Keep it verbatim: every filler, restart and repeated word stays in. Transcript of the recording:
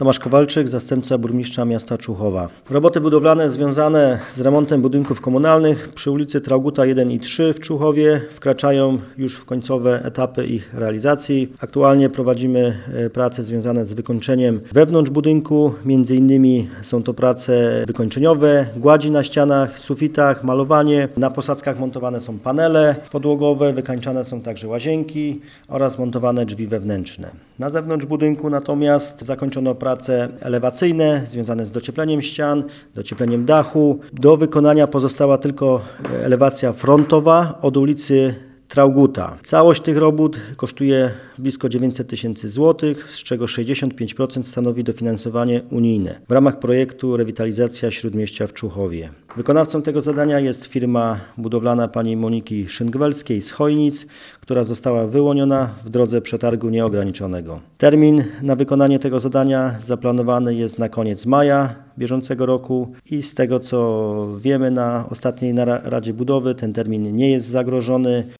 Tomasz Kowalczyk, zastępca burmistrza miasta Człuchowa. Roboty budowlane związane z remontem budynków komunalnych przy ulicy Traugutta jeden i trzy w Człuchowie wkraczają już w końcowe etapy ich realizacji. Aktualnie prowadzimy prace związane z wykończeniem wewnątrz budynku. Między innymi są to prace wykończeniowe, gładzi na ścianach, sufitach, malowanie. Na posadzkach montowane są panele podłogowe, wykańczane są także łazienki oraz montowane drzwi wewnętrzne. Na zewnątrz budynku natomiast zakończono prace elewacyjne związane z dociepleniem ścian, dociepleniem dachu. Do wykonania pozostała tylko elewacja frontowa od ulicy Traugutta. Całość tych robót kosztuje blisko dziewięćset tysięcy złotych, z czego sześćdziesiąt pięć procent stanowi dofinansowanie unijne w ramach projektu Rewitalizacja Śródmieścia w Człuchowie. Wykonawcą tego zadania jest firma budowlana pani Moniki Szyngwelskiej z Chojnic, która została wyłoniona w drodze przetargu nieograniczonego. Termin na wykonanie tego zadania zaplanowany jest na koniec maja bieżącego roku i z tego co wiemy na ostatniej Radzie Budowy ten termin nie jest zagrożony.